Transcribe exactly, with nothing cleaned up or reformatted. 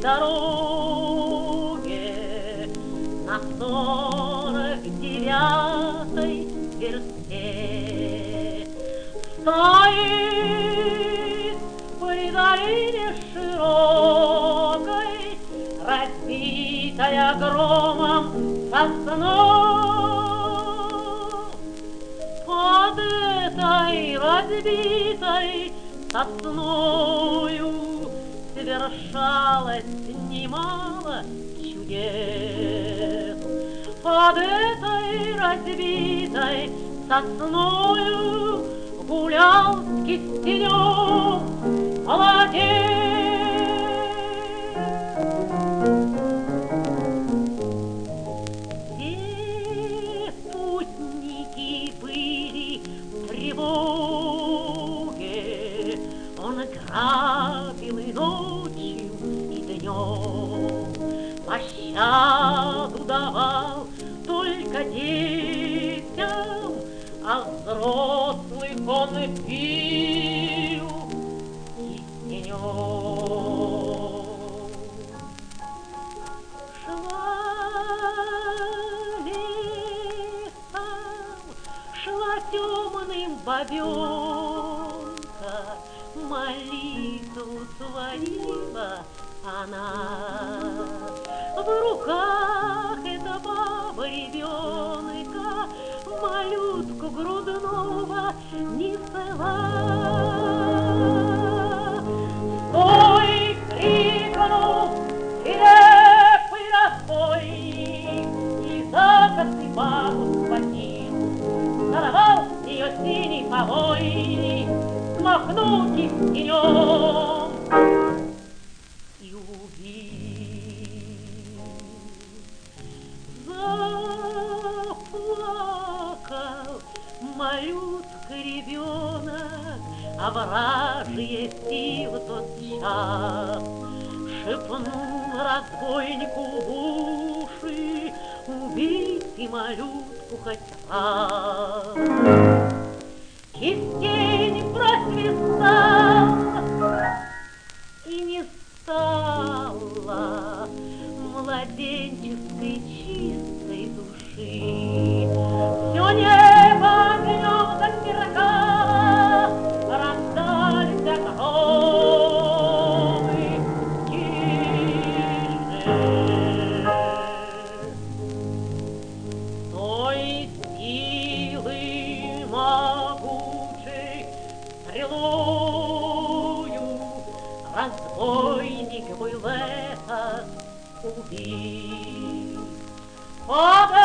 дороге на сорок девятой версте стоит при долине широкой, разбитая громом сосна. Под этой разбитой сосною совершалось немало чудес. Под этой разбитой сосною гулял с кистенем молодец. Все спутники были в тревоге, он грабил и ночью, и днем, пощаду давал только детям, а взрослых он пил кистенем. Шла лесом, шла темным бабенка, молитву творила она. В руках эта баба ребенка малютку грудного несла. Стой! Крикнул свирепый разбойник и за косы бабу схватил, сорвал с нее синий повойник, смахнул кистенем и убил. Заплакал малютка ребенок, а вражье силы тот час шепнул разбойнику в уши: убейте малютку хоть раз. Кистень просвистал, и не стало младенческой чистой души. Все небо огнем засверкало, раздались громы. Тише! Той силы могучей стрелою разбойник был этот убит.